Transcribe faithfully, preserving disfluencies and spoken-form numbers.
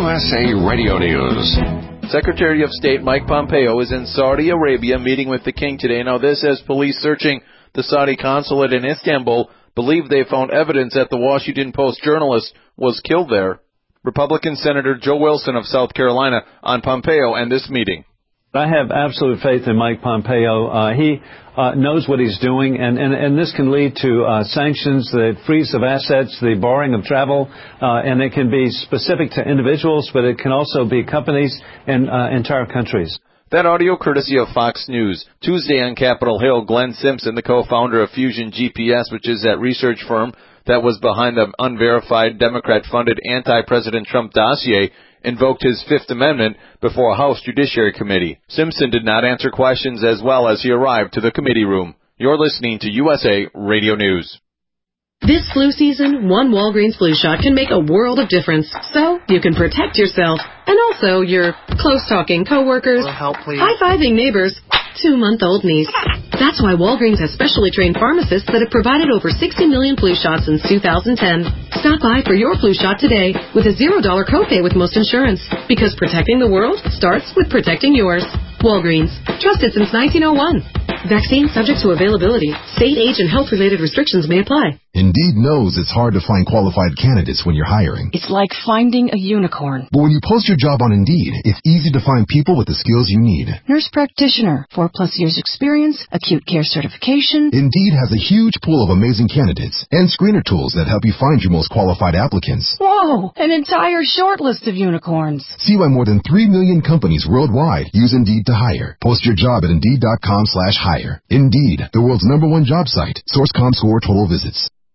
S A Radio News. Secretary of State Mike Pompeo is in Saudi Arabia meeting with the king today. Now this as police searching the Saudi consulate in Istanbul believe they found evidence that the Washington Post journalist was killed there. Republican Senator Joe Wilson of South Carolina on Pompeo and this meeting. I have absolute faith in Mike Pompeo. Uh, he uh, knows what he's doing, and, and, and this can lead to uh, sanctions, the freeze of assets, the barring of travel, uh, and it can be specific to individuals, but it can also be companies and uh, entire countries. That audio courtesy of Fox News. Tuesday on Capitol Hill, Glenn Simpson, the co-founder of Fusion G P S, which is that research firm that was behind the unverified Democrat-funded anti-President Trump dossier, invoked his Fifth Amendment before a House Judiciary Committee. Simpson did not answer questions as well as he arrived to the committee room. You're listening to U S A Radio News. This flu season, one Walgreens flu shot can make a world of difference. So you can protect yourself and also your close-talking coworkers, high-fiving neighbors, two-month-old niece. That's why Walgreens has specially trained pharmacists that have provided over sixty million flu shots since two thousand ten. Stop by for your flu shot today with a zero dollar copay with most insurance. Because protecting the world starts with protecting yours. Walgreens. Trusted since nineteen oh one. Vaccine subject to availability. State, age, and health-related restrictions may apply. Indeed knows it's hard to find qualified candidates when you're hiring. It's like finding a unicorn. But when you post your job on Indeed, it's easy to find people with the skills you need. Nurse practitioner, four plus years experience, acute care certification. Indeed has a huge pool of amazing candidates and screener tools that help you find your most qualified applicants. Whoa, an entire short list of unicorns. See why more than three million companies worldwide use Indeed to hire. Post your job at Indeed.com slash hire. Indeed, the world's number one job site. Source.com score total visits.